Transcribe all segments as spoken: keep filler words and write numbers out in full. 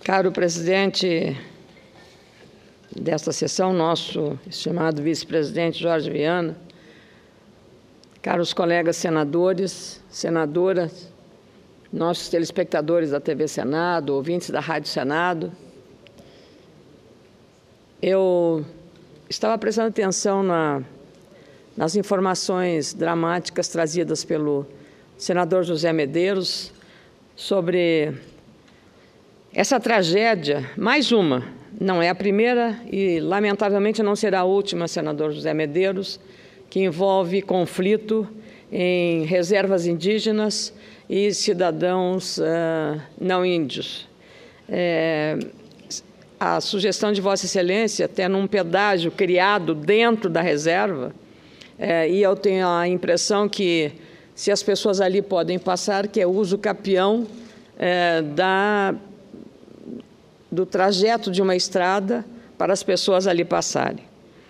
Caro presidente desta sessão, nosso estimado vice-presidente Jorge Viana, caros colegas senadores, senadoras, nossos telespectadores da T V Senado, ouvintes da Rádio Senado, eu estava prestando atenção na, nas informações dramáticas trazidas pelo senador José Medeiros sobre essa tragédia, mais uma, não é a primeira e, lamentavelmente, não será a última, senador José Medeiros, que envolve conflito em reservas indígenas e cidadãos uh, não índios. É, a sugestão de Vossa Excelência, até num pedágio criado dentro da reserva, é, e eu tenho a impressão que, se as pessoas ali podem passar, que é uso capião é, da... do trajeto de uma estrada para as pessoas ali passarem.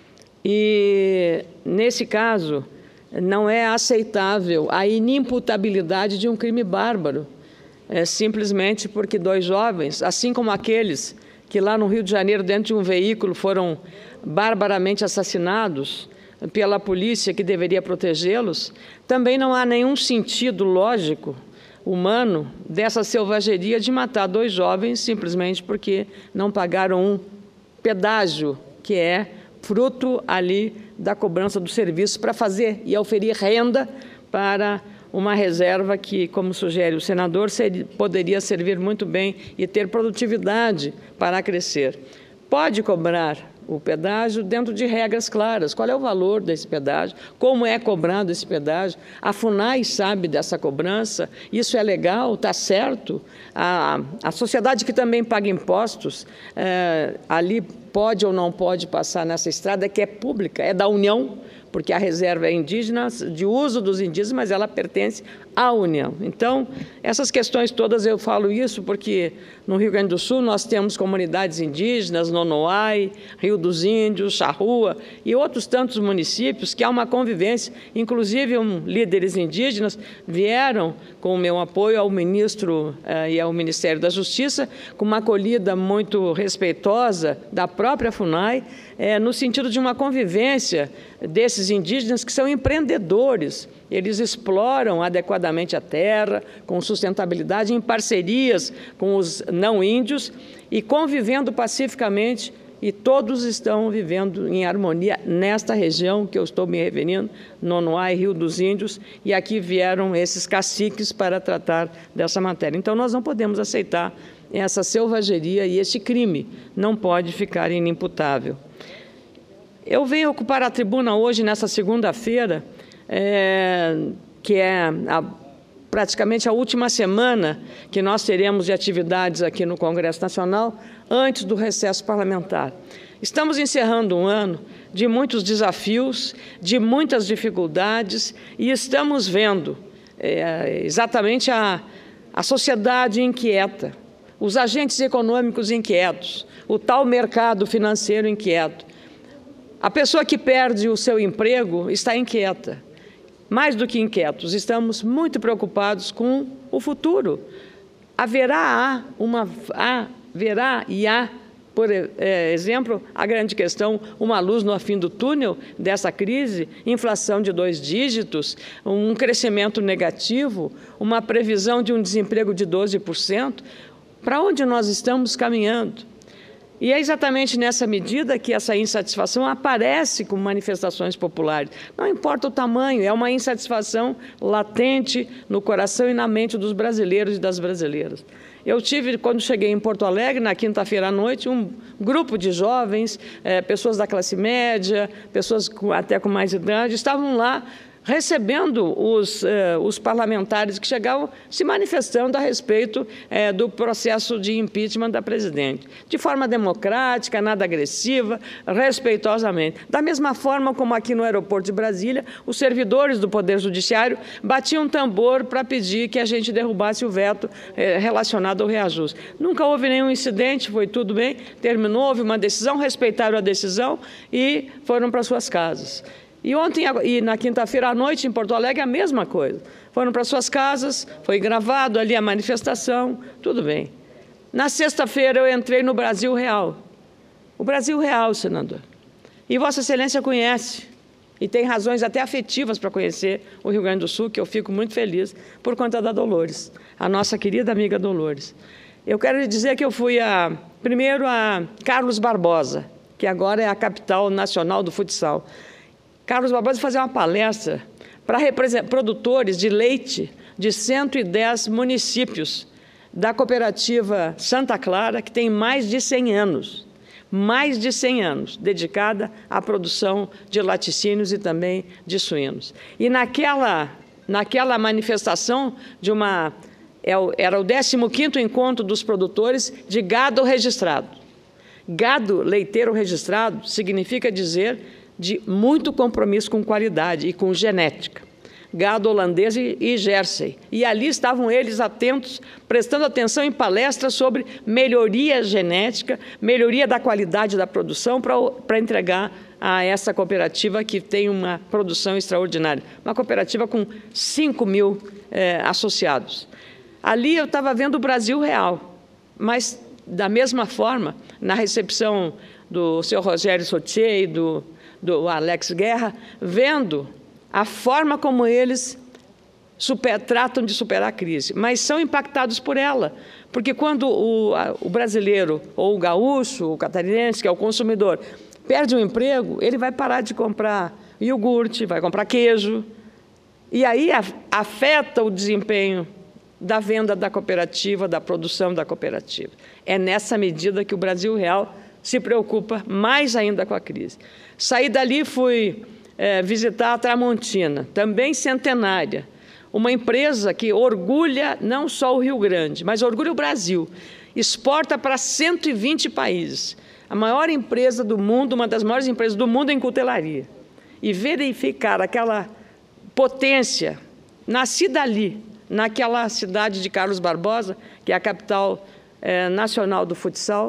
E, nesse caso, não é aceitável a inimputabilidade de um crime bárbaro, é, simplesmente porque dois jovens, assim como aqueles que lá no Rio de Janeiro, dentro de um veículo, foram barbaramente assassinados pela polícia que deveria protegê-los, também não há nenhum sentido lógico humano dessa selvageria de matar dois jovens simplesmente porque não pagaram um pedágio, que é fruto ali da cobrança do serviço para fazer e oferir renda para uma reserva que, como sugere o senador, seria, poderia servir muito bem e ter produtividade para crescer. Pode cobrar o pedágio dentro de regras claras. Qual é o valor desse pedágio? Como é cobrado esse pedágio? A FUNAI sabe dessa cobrança? Isso é legal? Está certo? A, a sociedade que também paga impostos, é, ali pode ou não pode passar nessa estrada, que é pública, é da União, porque a reserva é indígena, de uso dos indígenas, mas ela pertence à União. Então, essas questões todas, eu falo isso porque no Rio Grande do Sul nós temos comunidades indígenas, Nonoai, Rio dos Índios, Charrua e outros tantos municípios que há uma convivência, inclusive um, líderes indígenas vieram com o meu apoio ao ministro eh, e ao Ministério da Justiça, com uma acolhida muito respeitosa da própria FUNAI, eh, no sentido de uma convivência desses indígenas que são empreendedores. Eles exploram adequadamente a terra, com sustentabilidade, em parcerias com os não índios e convivendo pacificamente, e todos estão vivendo em harmonia nesta região que eu estou me referindo, Nonoai, Rio dos Índios, e aqui vieram esses caciques para tratar dessa matéria. Então, nós não podemos aceitar essa selvageria e esse crime, não pode ficar inimputável. Eu venho ocupar a tribuna hoje, nessa segunda-feira, é, que é a, praticamente a última semana que nós teremos de atividades aqui no Congresso Nacional, antes do recesso parlamentar. Estamos encerrando um ano de muitos desafios, de muitas dificuldades, e estamos vendo é, exatamente a, a sociedade inquieta, os agentes econômicos inquietos, o tal mercado financeiro inquieto. A pessoa que perde o seu emprego está inquieta. Mais do que inquietos, estamos muito preocupados com o futuro. Haverá uma, haverá e há, por exemplo, a grande questão, uma luz no fim do túnel dessa crise, inflação de dois dígitos, um crescimento negativo, uma previsão de um desemprego de doze por cento. Para onde nós estamos caminhando? E é exatamente nessa medida que essa insatisfação aparece com manifestações populares. Não importa o tamanho, é uma insatisfação latente no coração e na mente dos brasileiros e das brasileiras. Eu tive, quando cheguei em Porto Alegre, na quinta-feira à noite, um grupo de jovens, é, pessoas da classe média, pessoas com, até com mais idade, estavam lá recebendo os, eh, os parlamentares que chegavam se manifestando a respeito eh, do processo de impeachment da presidente, de forma democrática, nada agressiva, respeitosamente. Da mesma forma como aqui no aeroporto de Brasília, os servidores do Poder Judiciário batiam tambor para pedir que a gente derrubasse o veto eh, relacionado ao reajuste. Nunca houve nenhum incidente, foi tudo bem, terminou, houve uma decisão, respeitaram a decisão e foram para suas casas. E ontem, e na quinta-feira à noite, em Porto Alegre, a mesma coisa. Foram para suas casas, foi gravado ali a manifestação, tudo bem. Na sexta-feira, eu entrei no Brasil Real. O Brasil Real, senador. E Vossa Excelência conhece, e tem razões até afetivas para conhecer o Rio Grande do Sul, que eu fico muito feliz por conta da Dolores, a nossa querida amiga Dolores. Eu quero lhe dizer que eu fui a, primeiro a Carlos Barbosa, que agora é a capital nacional do futsal. Carlos Barbosa fazia uma palestra para produtores de leite de cento e dez municípios da cooperativa Santa Clara, que tem mais de cem anos, mais de cem anos, dedicada à produção de laticínios e também de suínos. E naquela, naquela manifestação de uma... era o décimo quinto encontro dos produtores de gado registrado. Gado leiteiro registrado significa dizer de muito compromisso com qualidade e com genética. Gado holandês e Jersey. E ali estavam eles atentos, prestando atenção em palestras sobre melhoria genética, melhoria da qualidade da produção para entregar a essa cooperativa que tem uma produção extraordinária. Uma cooperativa com cinco mil eh, associados. Ali eu estava vendo o Brasil Real, mas, da mesma forma, na recepção do senhor Rogério Sautier e do, do Alex Guerra, vendo a forma como eles super, tratam de superar a crise, mas são impactados por ela, porque quando o, a, o brasileiro, ou o gaúcho, o catarinense, que é o consumidor, perde um emprego, ele vai parar de comprar iogurte, vai comprar queijo, e aí a, afeta o desempenho da venda da cooperativa, da produção da cooperativa. É nessa medida que o Brasil Real se preocupa mais ainda com a crise. Saí dali, fui é, visitar a Tramontina, também centenária, uma empresa que orgulha não só o Rio Grande, mas orgulha o Brasil, exporta para cento e vinte países, a maior empresa do mundo, uma das maiores empresas do mundo em cutelaria. E verificar aquela potência, nascida ali, naquela cidade de Carlos Barbosa, que é a capital eh, nacional do futsal,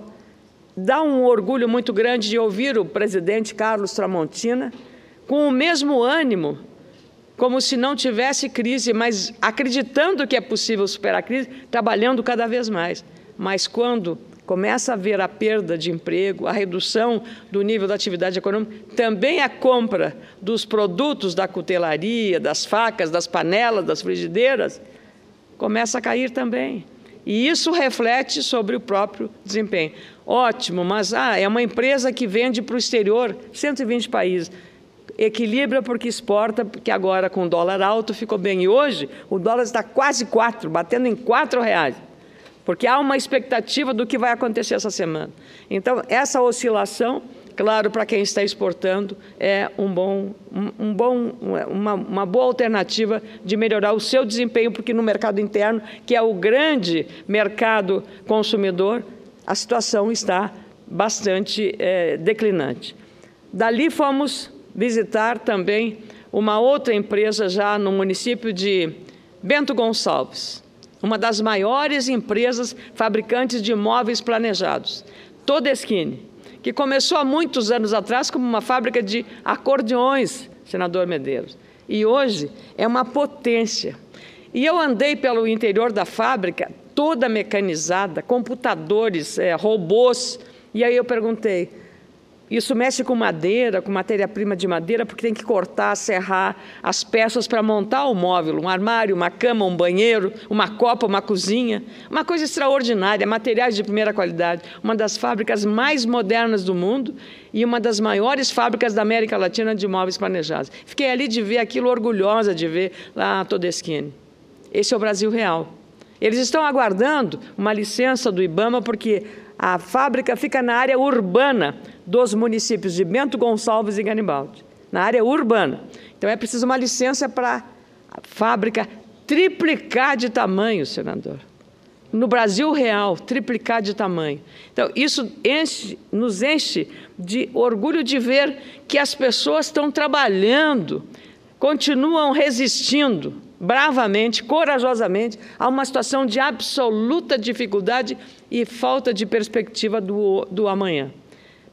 dá um orgulho muito grande de ouvir o presidente Carlos Tramontina com o mesmo ânimo, como se não tivesse crise, mas acreditando que é possível superar a crise, trabalhando cada vez mais. Mas quando começa a ver a perda de emprego, a redução do nível da atividade econômica, também a compra dos produtos da cutelaria, das facas, das panelas, das frigideiras, começa a cair também. E isso reflete sobre o próprio desempenho. Ótimo, mas ah, é uma empresa que vende para o exterior, cento e vinte países. Equilibra porque exporta, porque agora com o dólar alto ficou bem. E hoje o dólar está quase quatro, batendo em quatro reais. Porque há uma expectativa do que vai acontecer essa semana. Então, essa oscilação, claro, para quem está exportando, é um bom, um, um bom, uma, uma boa alternativa de melhorar o seu desempenho, porque no mercado interno, que é o grande mercado consumidor, a situação está bastante é, declinante. Dali fomos visitar também uma outra empresa já no município de Bento Gonçalves, uma das maiores empresas fabricantes de móveis planejados, Todeskine, que começou há muitos anos atrás como uma fábrica de acordeões, senador Medeiros, e hoje é uma potência. E eu andei pelo interior da fábrica, toda mecanizada, computadores, é, robôs, e aí eu perguntei, isso mexe com madeira, com matéria-prima de madeira, porque tem que cortar, serrar as peças para montar o móvel, um armário, uma cama, um banheiro, uma copa, uma cozinha, uma coisa extraordinária, materiais de primeira qualidade, uma das fábricas mais modernas do mundo e uma das maiores fábricas da América Latina de móveis planejados. Fiquei ali de ver aquilo, orgulhosa de ver lá a Todeskine. Esse é o Brasil Real. Eles estão aguardando uma licença do IBAMA, porque a fábrica fica na área urbana dos municípios de Bento Gonçalves e Garibaldi, na área urbana. Então, é preciso uma licença para a fábrica triplicar de tamanho, senador. No Brasil Real, triplicar de tamanho. Então, isso enche, nos enche de orgulho de ver que as pessoas estão trabalhando, continuam resistindo bravamente, corajosamente, a uma situação de absoluta dificuldade e falta de perspectiva do, do amanhã.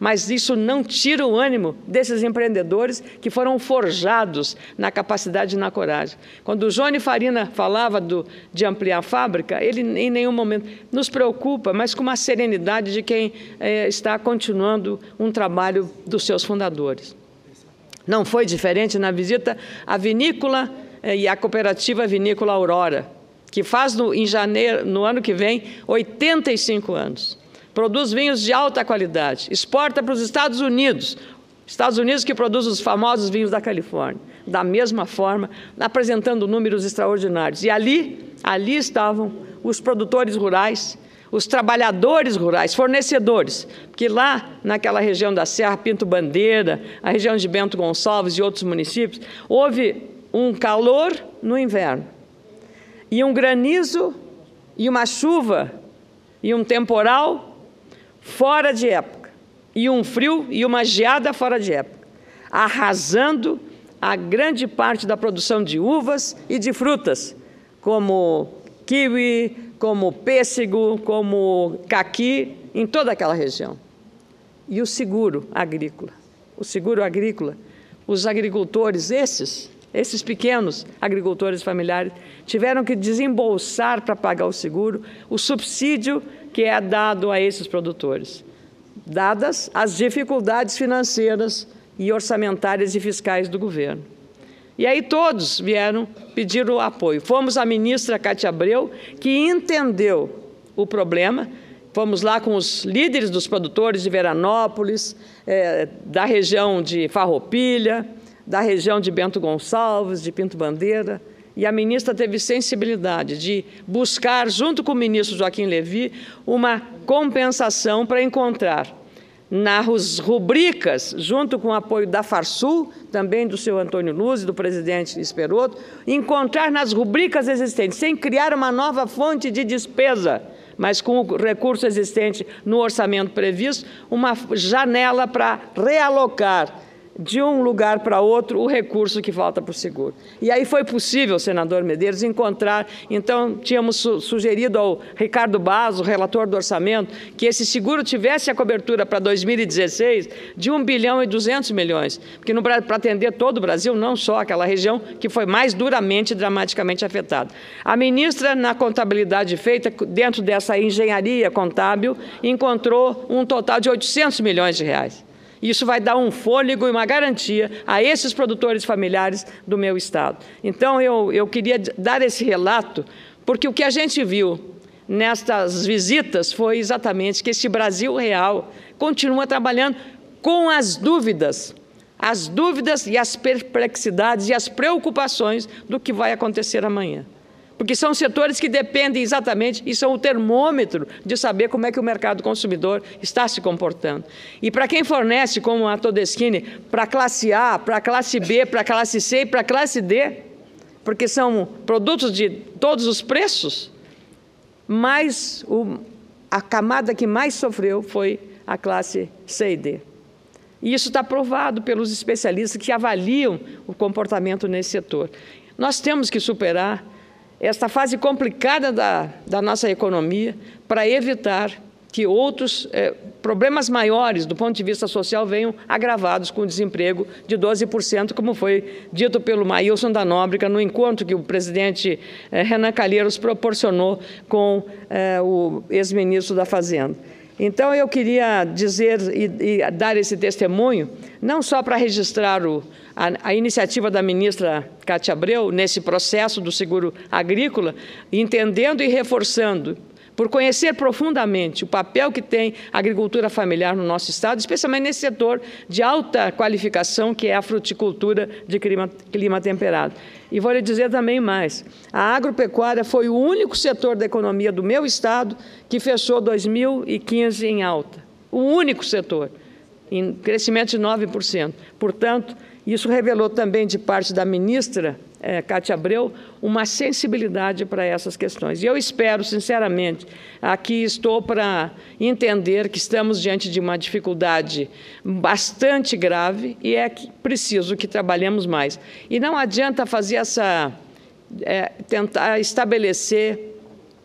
mas isso não tira o ânimo desses empreendedores que foram forjados na capacidade e na coragem. Quando o Johnny Farina falava do, de ampliar a fábrica, ele em nenhum momento nos preocupa, mas com uma serenidade de quem é, está continuando um trabalho dos seus fundadores. Não foi diferente na visita à vinícola é, e à cooperativa vinícola Aurora, que faz no, em janeiro, no ano que vem, oitenta e cinco anos. Produz vinhos de alta qualidade, exporta para os Estados Unidos, Estados Unidos que produz os famosos vinhos da Califórnia, da mesma forma, apresentando números extraordinários. E ali, ali estavam os produtores rurais, os trabalhadores rurais, fornecedores, porque lá, naquela região da Serra, Pinto Bandeira, a região de Bento Gonçalves e outros municípios, houve um calor no inverno, e um granizo, e uma chuva, e um temporal fora de época, e um frio e uma geada fora de época, arrasando a grande parte da produção de uvas e de frutas, como kiwi, como pêssego, como caqui, em toda aquela região. E o seguro agrícola. O seguro agrícola, os agricultores, esses, esses pequenos agricultores familiares, tiveram que desembolsar para pagar o seguro, o subsídio que é dado a esses produtores, dadas as dificuldades financeiras e orçamentárias e fiscais do governo. E aí todos vieram pedir o apoio. Fomos à ministra Cátia Abreu, que entendeu o problema. Fomos lá com os líderes dos produtores de Veranópolis, é, da região de Farroupilha, da região de Bento Gonçalves, de Pinto Bandeira, e a ministra teve sensibilidade de buscar, junto com o ministro Joaquim Levy, uma compensação para encontrar nas rubricas, junto com o apoio da Farsul, também do seu Antônio Luz e do presidente Esperoto, encontrar nas rubricas existentes, sem criar uma nova fonte de despesa, mas com o recurso existente no orçamento previsto, uma janela para realocar de um lugar para outro o recurso que falta para o seguro. E aí foi possível, senador Medeiros, encontrar, então tínhamos su sugerido ao Ricardo Basso, relator do orçamento, que esse seguro tivesse a cobertura para dois mil e dezesseis de um bilhão e duzentos milhões, porque para atender todo o Brasil, não só aquela região que foi mais duramente e dramaticamente afetada. A ministra, na contabilidade feita, dentro dessa engenharia contábil, encontrou um total de oitocentos milhões de reais. Isso vai dar um fôlego e uma garantia a esses produtores familiares do meu estado. Então, eu, eu queria dar esse relato, porque o que a gente viu nestas visitas foi exatamente que esse Brasil real continua trabalhando com as dúvidas, as dúvidas e as perplexidades e as preocupações do que vai acontecer amanhã. Porque são setores que dependem exatamente, e são o termômetro de saber como é que o mercado consumidor está se comportando. E para quem fornece, como a Todeschini, para a classe A, para a classe B, para a classe C e para a classe D, porque são produtos de todos os preços, mas o, a camada que mais sofreu foi a classe C e D. E isso está provado pelos especialistas que avaliam o comportamento nesse setor. Nós temos que superar esta fase complicada da, da nossa economia para evitar que outros eh, problemas maiores do ponto de vista social venham agravados com o desemprego de doze por cento, como foi dito pelo Maílson da Nóbrega no encontro que o presidente eh, Renan Calheiros proporcionou com eh, o ex-ministro da Fazenda. Então, eu queria dizer e, e dar esse testemunho, não só para registrar o, a, a iniciativa da ministra Cátia Abreu nesse processo do seguro agrícola, entendendo e reforçando, por conhecer profundamente o papel que tem a agricultura familiar no nosso estado, especialmente nesse setor de alta qualificação, que é a fruticultura de clima, clima temperado. E vou lhe dizer também mais, a agropecuária foi o único setor da economia do meu estado que fechou dois mil e quinze em alta. O único setor, em crescimento de nove por cento. Portanto, isso revelou também de parte da ministra É, Cátia Abreu, uma sensibilidade para essas questões. E eu espero, sinceramente, aqui estou para entender que estamos diante de uma dificuldade bastante grave e é que preciso que trabalhemos mais. E não adianta fazer essa, é, tentar estabelecer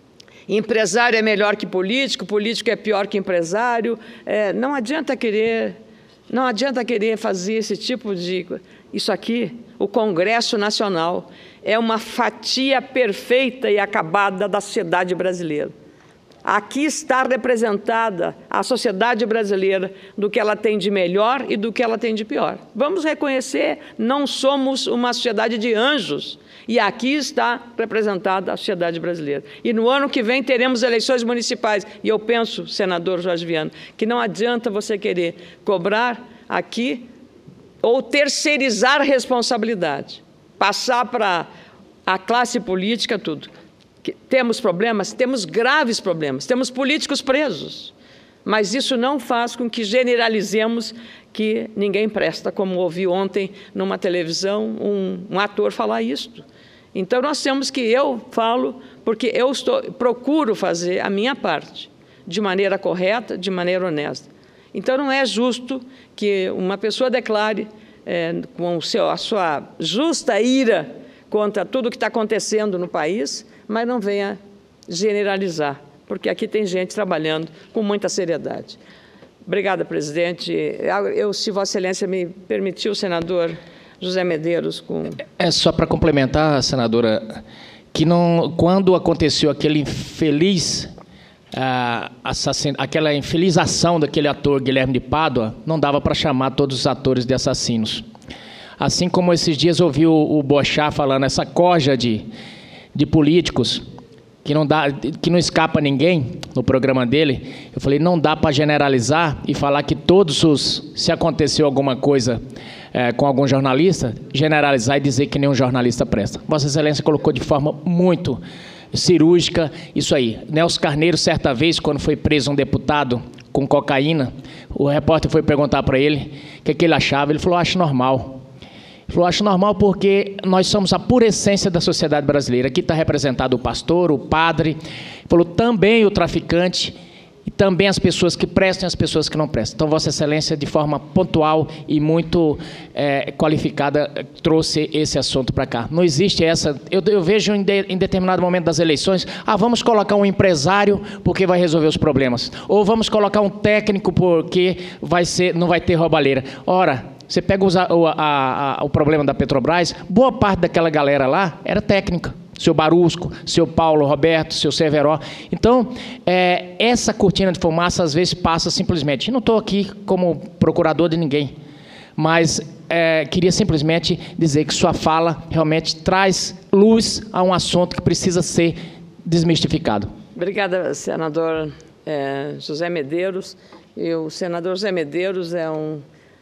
empresário é melhor que político, político é pior que empresário. É, não adianta querer, não adianta querer fazer esse tipo de... Isso aqui, o Congresso Nacional, é uma fatia perfeita e acabada da sociedade brasileira. Aqui está representada a sociedade brasileira do que ela tem de melhor e do que ela tem de pior. Vamos reconhecer, não somos uma sociedade de anjos. E aqui está representada a sociedade brasileira. E no ano que vem teremos eleições municipais. E eu penso, senador Jorge Viana, que não adianta você querer cobrar aqui ou terceirizar responsabilidade, passar para a classe política tudo. Temos problemas? Temos graves problemas. Temos políticos presos. Mas isso não faz com que generalizemos que ninguém presta, como ouvi ontem numa televisão um, um ator falar isto. Então, nós temos que, eu falo, porque eu estou, procuro fazer a minha parte, de maneira correta, de maneira honesta. Então, não é justo que uma pessoa declare, é, com o seu, a sua justa ira contra tudo que está acontecendo no país, mas não venha generalizar, porque aqui tem gente trabalhando com muita seriedade. Obrigada, presidente. Eu, se Vossa Excelência me permitiu, senador José Medeiros, com... É só para complementar, senadora, que não, quando aconteceu aquele infeliz, ah, assassino, aquela infeliz ação daquele ator Guilherme de Pádua, não dava para chamar todos os atores de assassinos. Assim como esses dias eu ouvi o, o Bochá falando, essa corja de, de políticos que não, dá, que não escapa ninguém no programa dele, eu falei, não dá para generalizar e falar que todos os... Se aconteceu alguma coisa é, com algum jornalista, generalizar e dizer que nenhum jornalista presta. Vossa Excelência colocou de forma muito cirúrgica isso aí. Nelson Carneiro, certa vez, quando foi preso um deputado com cocaína, o repórter foi perguntar para ele o que, que ele achava. Ele falou, acho normal. Ele falou, acho normal porque nós somos a pura essência da sociedade brasileira. Aqui está representado o pastor, o padre, ele falou, também o traficante e também as pessoas que prestam e as pessoas que não prestam. Então, Vossa Excelência, de forma pontual e muito é, qualificada, trouxe esse assunto para cá. Não existe essa... Eu, eu vejo em, de, em determinado momento das eleições, ah, vamos colocar um empresário porque vai resolver os problemas. Ou vamos colocar um técnico porque vai ser, não vai ter roubalheira. Ora... Você pega o, a, a, o problema da Petrobras, boa parte daquela galera lá era técnica. Seu Barusco, seu Paulo Roberto, seu Severo. Então, é, essa cortina de fumaça às vezes passa simplesmente. Eu não estou aqui como procurador de ninguém, mas é, queria simplesmente dizer que sua fala realmente traz luz a um assunto que precisa ser desmistificado. Obrigada, senador é, José Medeiros. E o senador José Medeiros é um...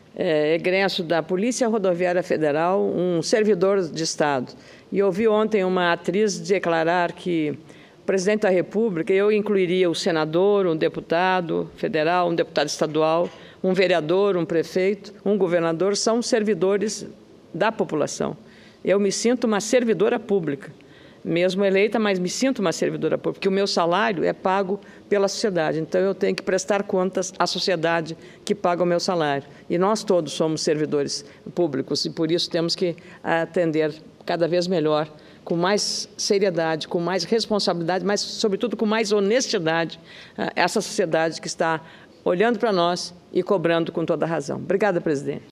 É, egresso da Polícia Rodoviária Federal, um servidor de Estado. E ouvi ontem uma atriz declarar que o presidente da República, eu incluiria o senador, um deputado federal, um deputado estadual, um vereador, um prefeito, um governador, são servidores da população. Eu me sinto uma servidora pública, mesmo eleita, mas me sinto uma servidora pública, porque o meu salário é pago pela sociedade. Então, eu tenho que prestar contas à sociedade que paga o meu salário. E nós todos somos servidores públicos e, por isso, temos que atender cada vez melhor, com mais seriedade, com mais responsabilidade, mas, sobretudo, com mais honestidade, essa sociedade que está olhando para nós e cobrando com toda a razão. Obrigada, presidente.